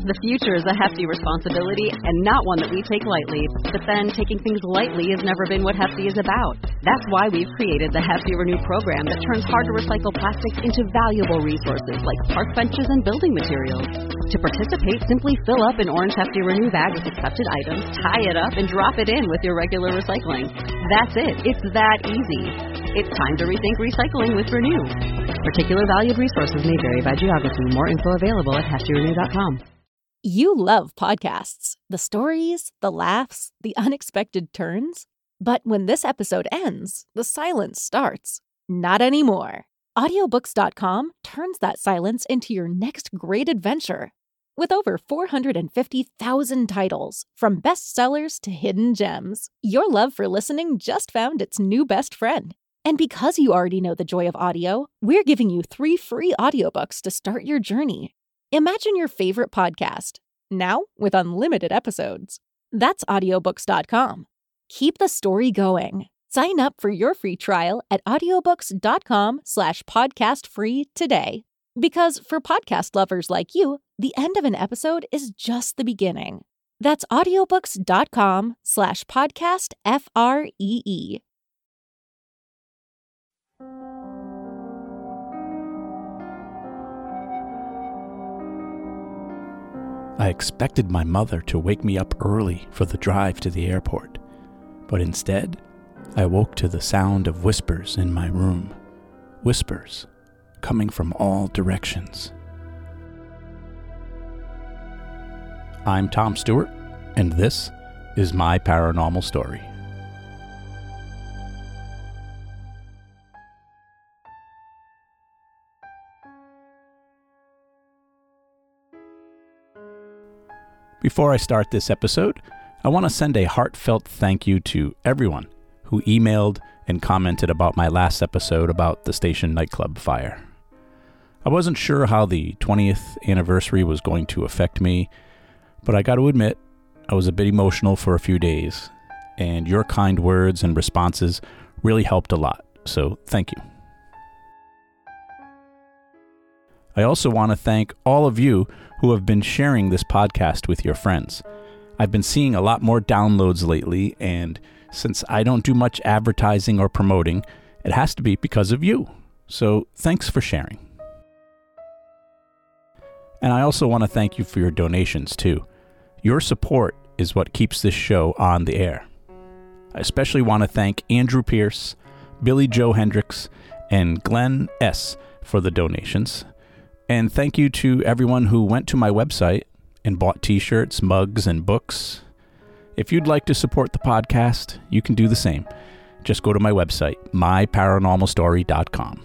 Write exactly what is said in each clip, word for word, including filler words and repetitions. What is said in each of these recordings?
The future is a hefty responsibility and not one that we take lightly. But then, taking things lightly has never been what Hefty is about. That's why we've created the Hefty Renew program that turns hard-to-recycle plastics into valuable resources like park benches and building materials. To participate, simply fill up an orange Hefty Renew bag with accepted items, tie it up, and drop it in with your regular recycling. That's it. It's that easy. It's time to rethink recycling with Renew. Particular valued resources may vary by geography. More info available at hefty renew dot com. You love podcasts, the stories, the laughs, the unexpected turns. But when this episode ends, the silence starts. Not anymore. audiobooks dot com turns that silence into your next great adventure. With over four hundred fifty thousand titles, from bestsellers to hidden gems, your love for listening just found its new best friend. And because you already know the joy of audio, we're giving you three free audiobooks to start your journey. Imagine your favorite podcast, now with unlimited episodes. That's audiobooks dot com. Keep the story going. Sign up for your free trial at audiobooks dot com slash podcast free today. Because for podcast lovers like you, the end of an episode is just the beginning. That's audiobooks dot com slash podcast F R E E. I expected my mother to wake me up early for the drive to the airport, but instead, I woke to the sound of whispers in my room. Whispers coming from all directions. I'm Tom Stewart, and this is my paranormal story. Before I start this episode, I want to send a heartfelt thank you to everyone who emailed and commented about my last episode about the station nightclub fire. I wasn't sure how the twentieth anniversary was going to affect me, but I got to admit, I was a bit emotional for a few days, and your kind words and responses really helped a lot, so thank you. I also want to thank all of you who have been sharing this podcast with your friends. I've been seeing a lot more downloads lately, and since I don't do much advertising or promoting, it has to be because of you. So thanks for sharing. And I also want to thank you for your donations too. Your support is what keeps this show on the air. I especially want to thank Andrew Pierce, Billy Joe Hendricks, and Glenn S. for the donations. And thank you to everyone who went to my website and bought t-shirts, mugs, and books. If you'd like to support the podcast, you can do the same. Just go to my website, my paranormal story dot com.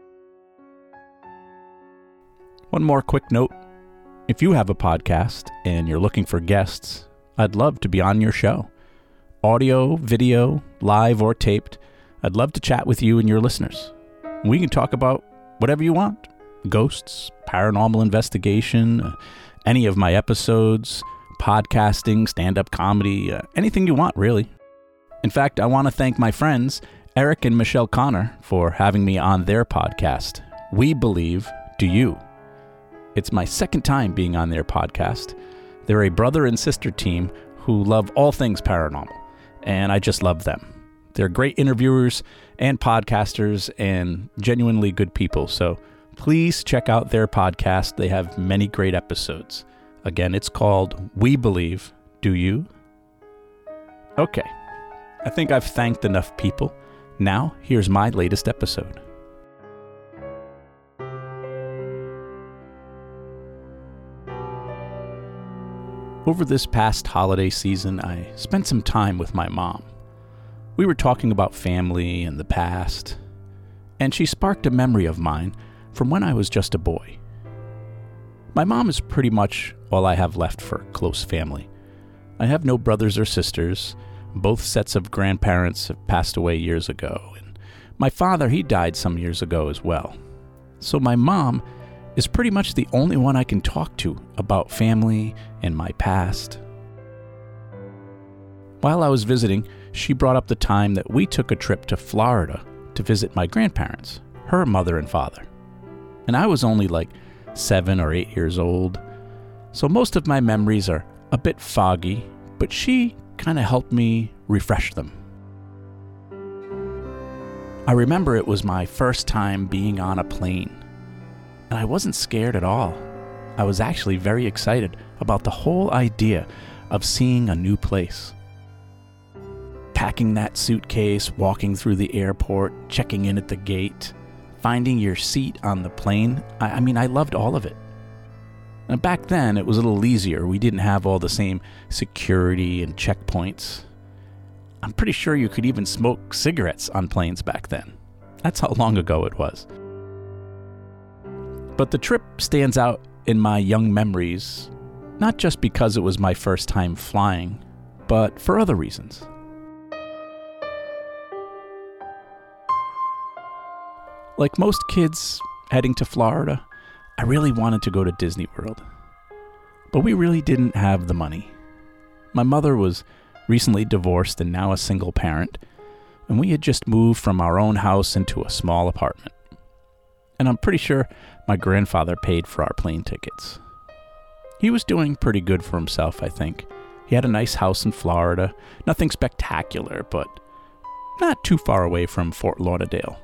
One more quick note. If you have a podcast and you're looking for guests, I'd love to be on your show. Audio, video, live or taped, I'd love to chat with you and your listeners. We can talk about whatever you want. Ghosts, paranormal investigation, uh, any of my episodes, podcasting, stand-up comedy, uh, anything you want, really. In fact, I want to thank my friends, Eric and Michelle Connor, for having me on their podcast, We Believe, Do You? It's my second time being on their podcast. They're a brother and sister team who love all things paranormal, and I just love them. They're great interviewers and podcasters and genuinely good people, so please check out their podcast. They have many great episodes. Again, it's called We Believe, Do You? Okay, I think I've thanked enough people. Now, here's my latest episode. Over this past holiday season, I spent some time with my mom. We were talking about family and the past, and she sparked a memory of mine from when I was just a boy. My mom is pretty much all I have left for close family. I have no brothers or sisters. Both sets of grandparents have passed away years ago, and my father, he died some years ago as well. So my mom is pretty much the only one I can talk to about family and my past. While I was visiting, she brought up the time that we took a trip to Florida to visit my grandparents, her mother and father. And I was only like seven or eight years old. So most of my memories are a bit foggy, but she kind of helped me refresh them. I remember it was my first time being on a plane, and I wasn't scared at all. I was actually very excited about the whole idea of seeing a new place. Packing that suitcase, walking through the airport, checking in at the gate, finding your seat on the plane. I, I mean, I loved all of it. And back then, it was a little easier. We didn't have all the same security and checkpoints. I'm pretty sure you could even smoke cigarettes on planes back then. That's how long ago it was. But the trip stands out in my young memories, not just because it was my first time flying, but for other reasons. Like most kids heading to Florida, I really wanted to go to Disney World. But we really didn't have the money. My mother was recently divorced and now a single parent, and we had just moved from our own house into a small apartment. And I'm pretty sure my grandfather paid for our plane tickets. He was doing pretty good for himself, I think. He had a nice house in Florida, nothing spectacular, but not too far away from Fort Lauderdale.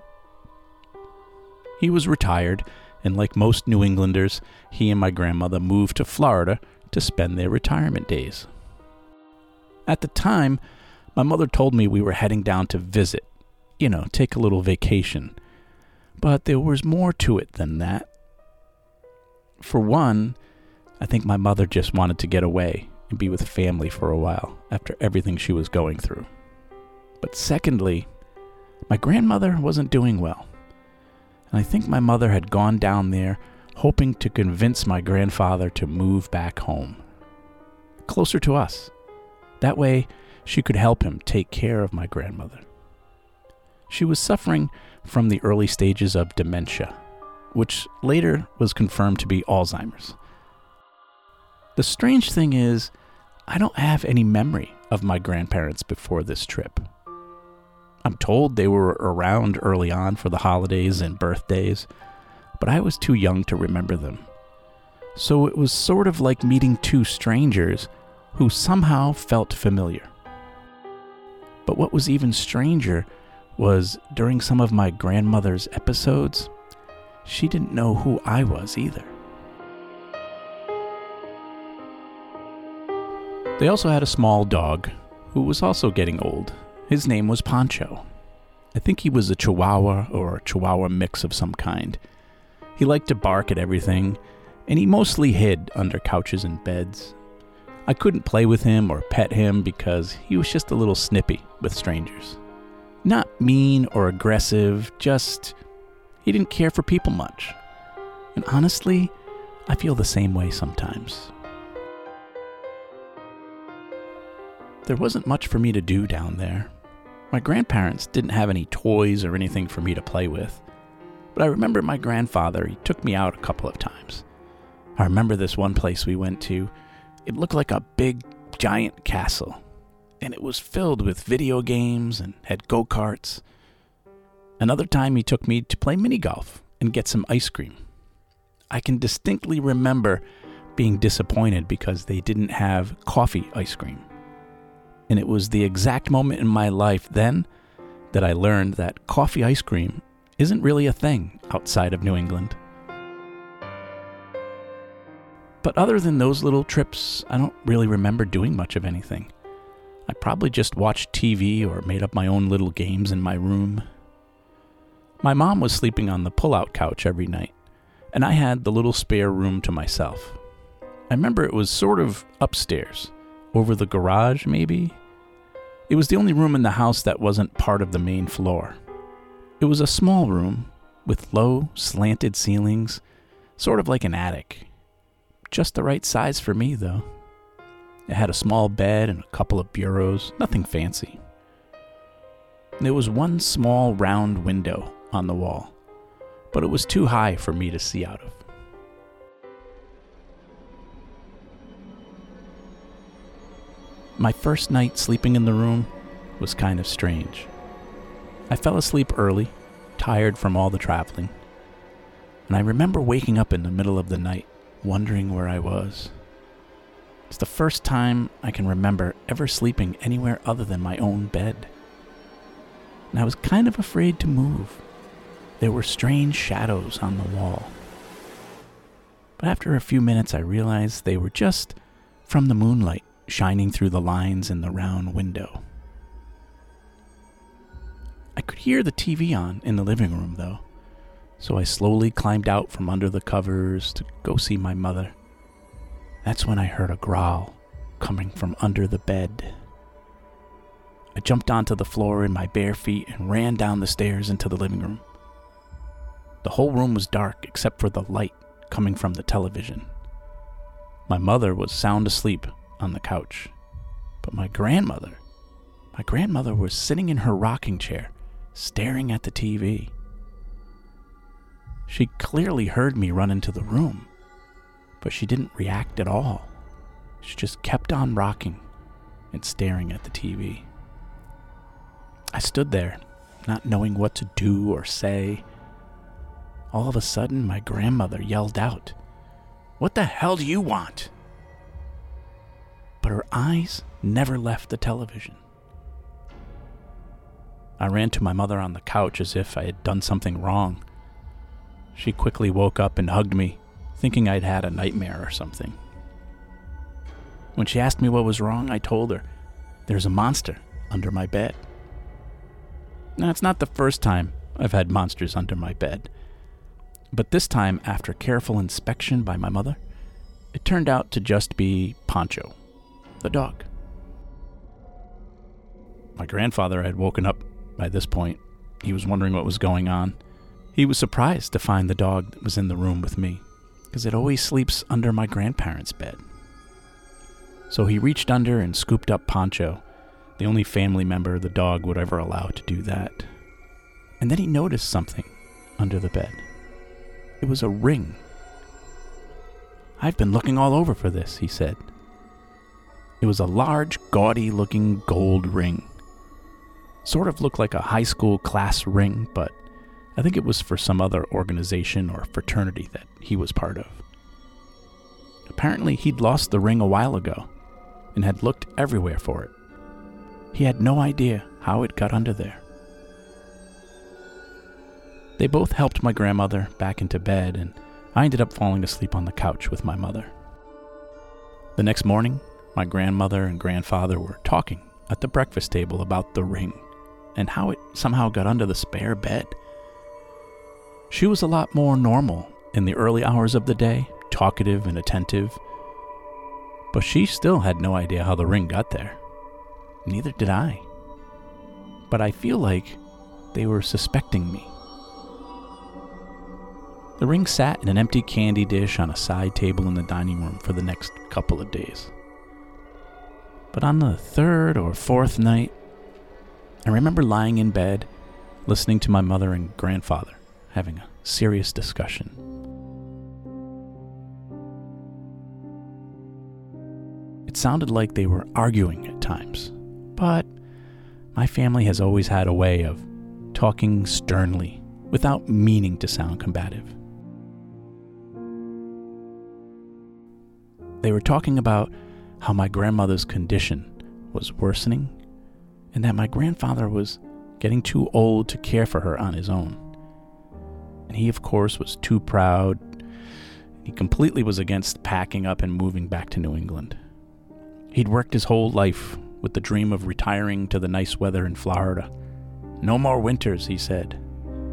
He was retired, and like most New Englanders, he and my grandmother moved to Florida to spend their retirement days. At the time, my mother told me we were heading down to visit, you know, take a little vacation. But there was more to it than that. For one, I think my mother just wanted to get away and be with family for a while after everything she was going through. But secondly, my grandmother wasn't doing well. And I think my mother had gone down there hoping to convince my grandfather to move back home, closer to us. That way, she could help him take care of my grandmother. She was suffering from the early stages of dementia, which later was confirmed to be Alzheimer's. The strange thing is, I don't have any memory of my grandparents before this trip. I'm told they were around early on for the holidays and birthdays, but I was too young to remember them. So it was sort of like meeting two strangers who somehow felt familiar. But what was even stranger was during some of my grandmother's episodes, she didn't know who I was either. They also had a small dog who was also getting old. His name was Pancho. I think he was a Chihuahua or a Chihuahua mix of some kind. He liked to bark at everything, and he mostly hid under couches and beds. I couldn't play with him or pet him because he was just a little snippy with strangers. Not mean or aggressive, just he didn't care for people much. And honestly, I feel the same way sometimes. There wasn't much for me to do down there. My grandparents didn't have any toys or anything for me to play with. But I remember my grandfather, he took me out a couple of times. I remember this one place we went to. It looked like a big, giant castle. And it was filled with video games and had go-karts. Another time he took me to play mini golf and get some ice cream. I can distinctly remember being disappointed because they didn't have coffee ice cream. And it was the exact moment in my life then that I learned that coffee ice cream isn't really a thing outside of New England. But other than those little trips, I don't really remember doing much of anything. I probably just watched T V or made up my own little games in my room. My mom was sleeping on the pull-out couch every night, and I had the little spare room to myself. I remember it was sort of upstairs, over the garage maybe. It was the only room in the house that wasn't part of the main floor. It was a small room with low, slanted ceilings, sort of like an attic. Just the right size for me, though. It had a small bed and a couple of bureaus, nothing fancy. There was one small round window on the wall, but it was too high for me to see out of. My first night sleeping in the room was kind of strange. I fell asleep early, tired from all the traveling, and I remember waking up in the middle of the night, wondering where I was. the first time I can remember ever sleeping anywhere other than my own bed. And I was kind of afraid to move. There were strange shadows on the wall. But after a few minutes, I realized they were just from the moonlight shining through the lines in the round window. I could hear the T V on in the living room, though, so I slowly climbed out from under the covers to go see my mother. That's when I heard a growl coming from under the bed. I jumped onto the floor in my bare feet and ran down the stairs into the living room. The whole room was dark except for the light coming from the television. My mother was sound asleep on the couch, but my grandmother, my grandmother was sitting in her rocking chair, staring at the T V. She clearly heard me run into the room, but she didn't react at all. She just kept on rocking and staring at the T V. I stood there, not knowing what to do or say. All of a sudden, my grandmother yelled out, "What the hell do you want?" But her eyes never left the television. I ran to my mother on the couch as if I had done something wrong. She quickly woke up and hugged me, thinking I'd had a nightmare or something. When she asked me what was wrong, I told her, "There's a monster under my bed." Now, it's not the first time I've had monsters under my bed. But this time, after careful inspection by my mother, it turned out to just be Poncho, the dog. My grandfather had woken up by this point. He was wondering what was going on. He was surprised to find the dog that was in the room with me, because it always sleeps under my grandparents' bed. So he reached under and scooped up Poncho, the only family member the dog would ever allow to do that. And then he noticed something under the bed. It was a ring. "I've been looking all over for this," he said. It was a large, gaudy-looking gold ring. Sort of looked like a high school class ring, but I think it was for some other organization or fraternity that he was part of. Apparently, he'd lost the ring a while ago and had looked everywhere for it. He had no idea how it got under there. They both helped my grandmother back into bed, and I ended up falling asleep on the couch with my mother. The next morning, my grandmother and grandfather were talking at the breakfast table about the ring and how it somehow got under the spare bed. She was a lot more normal in the early hours of the day, talkative and attentive, but she still had no idea how the ring got there. Neither did I. But I feel like they were suspecting me. The ring sat in an empty candy dish on a side table in the dining room for the next couple of days. But on the third or fourth night, I remember lying in bed, listening to my mother and grandfather having a serious discussion. It sounded like they were arguing at times, but my family has always had a way of talking sternly without meaning to sound combative. They were talking about how my grandmother's condition was worsening and that my grandfather was getting too old to care for her on his own. And he, of course, was too proud. He completely was against packing up and moving back to New England. He'd worked his whole life with the dream of retiring to the nice weather in Florida. No more winters, he said.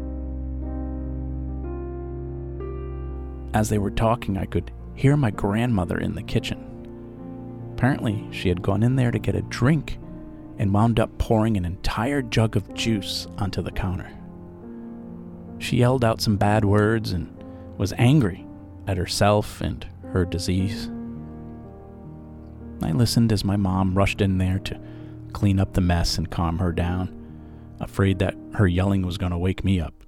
As they were talking, I could hear my grandmother in the kitchen. Apparently, she had gone in there to get a drink and wound up pouring an entire jug of juice onto the counter. She yelled out some bad words and was angry at herself and her disease. I listened as my mom rushed in there to clean up the mess and calm her down, afraid that her yelling was going to wake me up.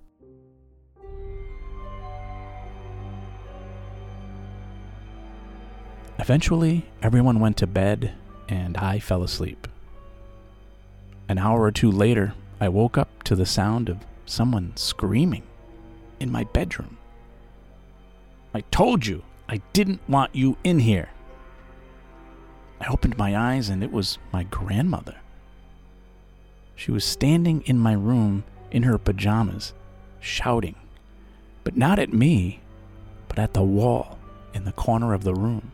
Eventually, everyone went to bed, and I fell asleep. An hour or two later, I woke up to the sound of someone screaming in my bedroom. "I told you I didn't want you in here." I opened my eyes and it was my grandmother. She was standing in my room in her pajamas, shouting, but not at me, but at the wall in the corner of the room.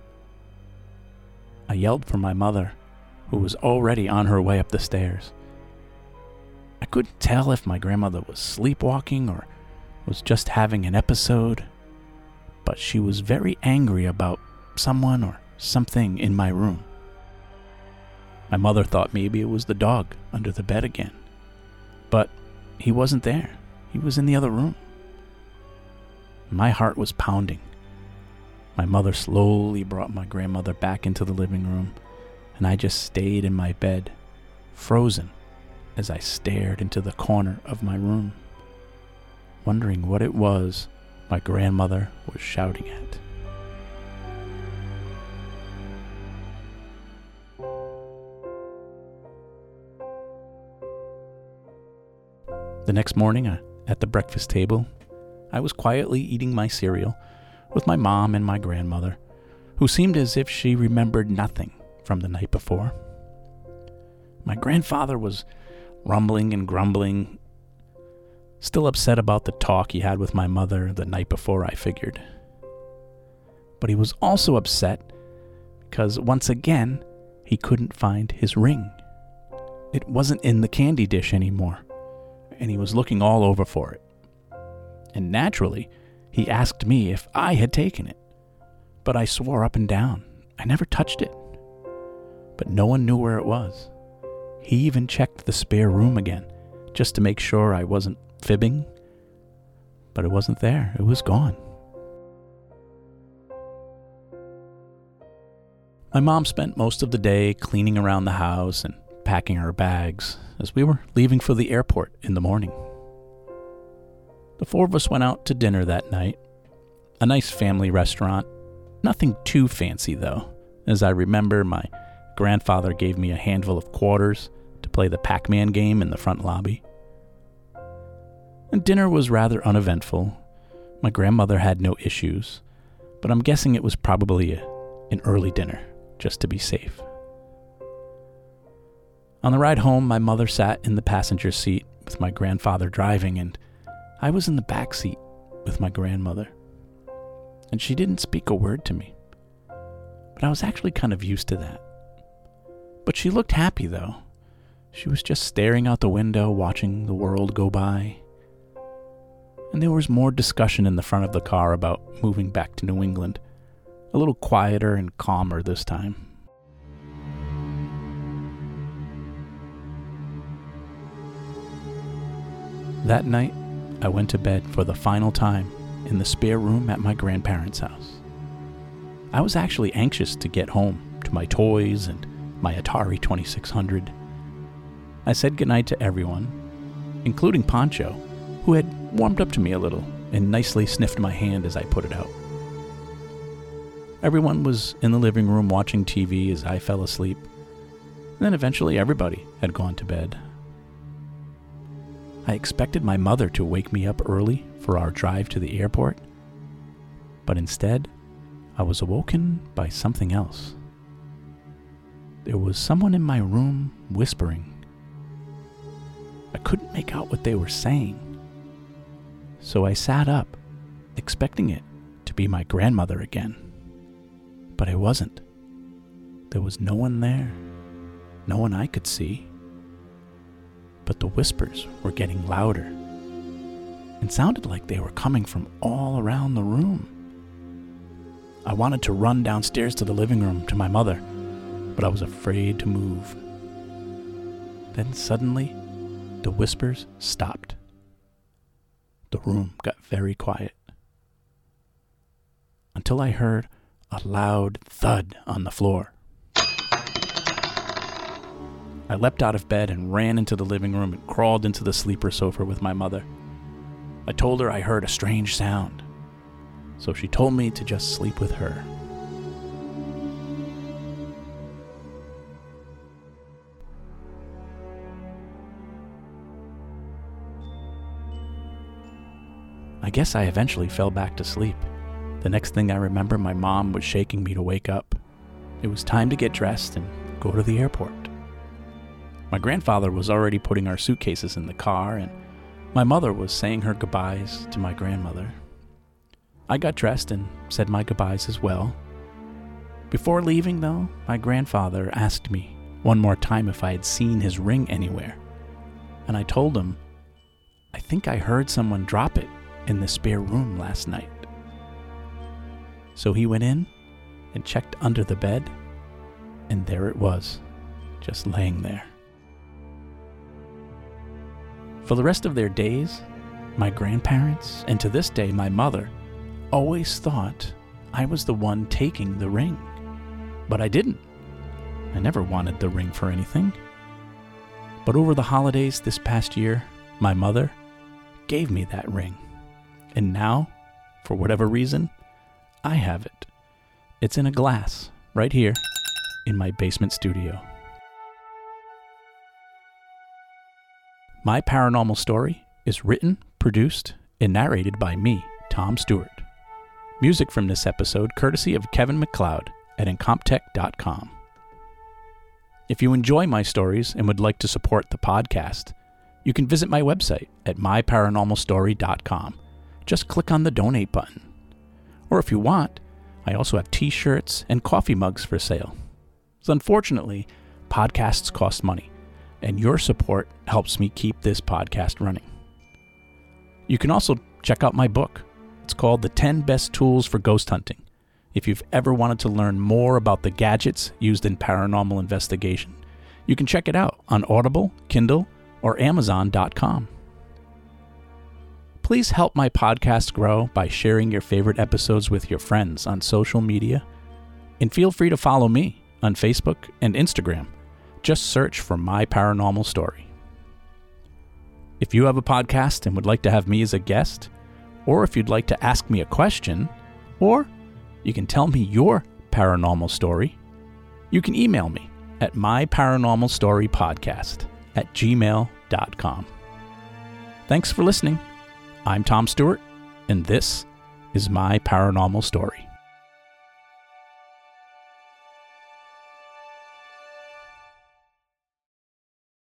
I yelled for my mother, who was already on her way up the stairs. I couldn't tell if my grandmother was sleepwalking or was just having an episode, but she was very angry about someone or something in my room. My mother thought maybe it was the dog under the bed again, but he wasn't there. He was in the other room. My heart was pounding. My mother slowly brought my grandmother back into the living room, and I just stayed in my bed, frozen, as I stared into the corner of my room, wondering what it was my grandmother was shouting at. The next morning, uh, at the breakfast table, I was quietly eating my cereal with my mom and my grandmother, who seemed as if she remembered nothing from the night before. My grandfather was rumbling and grumbling, still upset about the talk he had with my mother the night before, I figured. But he was also upset because once again, he couldn't find his ring. It wasn't in the candy dish anymore, and he was looking all over for it. And naturally, he asked me if I had taken it, but I swore up and down I never touched it. But no one knew where it was. He even checked the spare room again, just to make sure I wasn't fibbing, but it wasn't there. It was gone. My mom spent most of the day cleaning around the house and packing our bags as we were leaving for the airport in the morning. The four of us went out to dinner that night, a nice family restaurant. Nothing too fancy though, as I remember my grandfather gave me a handful of quarters to play the Pac-Man game in the front lobby. And dinner was rather uneventful. My grandmother had no issues, but I'm guessing it was probably a, an early dinner, just to be safe. On the ride home, my mother sat in the passenger seat with my grandfather driving, and I was in the back seat with my grandmother. And she didn't speak a word to me, but I was actually kind of used to that. But she looked happy, though. She was just staring out the window, watching the world go by. And there was more discussion in the front of the car about moving back to New England, a little quieter and calmer this time. That night, I went to bed for the final time in the spare room at my grandparents' house. I was actually anxious to get home to my toys and my Atari twenty-six hundred. I said goodnight to everyone, including Pancho, who had warmed up to me a little and nicely sniffed my hand as I put it out. Everyone was in the living room watching T V as I fell asleep. And then eventually everybody had gone to bed. I expected my mother to wake me up early for our drive to the airport, but instead, I was awoken by something else. There was someone in my room whispering. I couldn't make out what they were saying, so I sat up, expecting it to be my grandmother again. But it wasn't. There was no one there, no one I could see. But the whispers were getting louder and sounded like they were coming from all around the room. I wanted to run downstairs to the living room to my mother, but I was afraid to move. Then suddenly, the whispers stopped. The room got very quiet until I heard a loud thud on the floor. I leapt out of bed and ran into the living room and crawled into the sleeper sofa with my mother. I told her I heard a strange sound, so she told me to just sleep with her. I guess I eventually fell back to sleep. The next thing I remember, my mom was shaking me to wake up. it was time to get dressed and go to the airport. My grandfather was already putting our suitcases in the car, and my mother was saying her goodbyes to my grandmother. I got dressed and said my goodbyes as well. Before leaving, though, my grandfather asked me one more time if I had seen his ring anywhere, and I told him, I think I heard someone drop it in the spare room last night. So he went in and checked under the bed, and there it was, just laying there. For the rest of their days, my grandparents, and to this day my mother, always thought I was the one taking the ring. But I didn't. I never wanted the ring for anything. But over the holidays this past year, my mother gave me that ring. And now, for whatever reason, I have it. It's in a glass, right here, in my basement studio. My Paranormal Story is written, produced, and narrated by me, Tom Stewart. Music from this episode courtesy of Kevin MacLeod at incompetech dot com. If you enjoy my stories and would like to support the podcast, you can visit my website at my paranormal story dot com. Just click on the donate button. Or if you want, I also have t-shirts and coffee mugs for sale. So unfortunately, podcasts cost money, and your support helps me keep this podcast running. You can also check out my book. It's called The ten Best Tools for Ghost Hunting. If you've ever wanted to learn more about the gadgets used in paranormal investigation, you can check it out on Audible, Kindle, or Amazon dot com. Please help my podcast grow by sharing your favorite episodes with your friends on social media, and feel free to follow me on Facebook and Instagram. Just search for My Paranormal Story. If you have a podcast and would like to have me as a guest, or if you'd like to ask me a question, or you can tell me your paranormal story, you can email me at myparanormalstorypodcast at gmail dot com. Thanks for listening. I'm Tom Stewart, and this is My Paranormal Story.